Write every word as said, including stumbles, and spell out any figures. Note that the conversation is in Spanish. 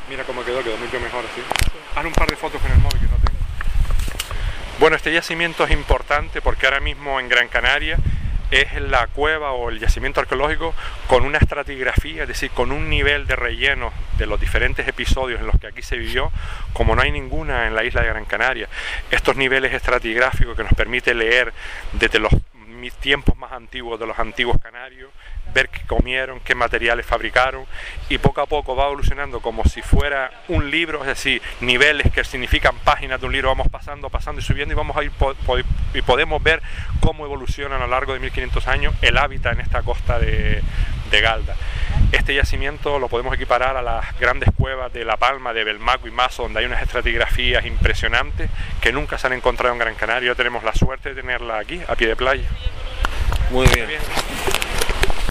Mira cómo quedó, quedó mucho mejor así. Haz un par de fotos con el móvil que no tengo. Bueno, este yacimiento es importante porque ahora mismo en Gran Canaria es la cueva o el yacimiento arqueológico con una estratigrafía, es decir, con un nivel de relleno de los diferentes episodios en los que aquí se vivió, como no hay ninguna en la isla de Gran Canaria. Estos niveles estratigráficos que nos permite leer desde los tiempos más antiguos de los antiguos canarios, ver qué comieron, qué materiales fabricaron, y poco a poco va evolucionando como si fuera un libro, es decir, niveles que significan páginas de un libro, vamos pasando, pasando y subiendo, y vamos a ir po y podemos ver cómo evoluciona a lo largo de mil quinientos años el hábitat en esta costa de, de Galda. Este yacimiento lo podemos equiparar a las grandes cuevas de La Palma, de Belmaco y Mazo, donde hay unas estratigrafías impresionantes que nunca se han encontrado en Gran Canaria. Tenemos la suerte de tenerla aquí, a pie de playa. Muy bien. Muy bien.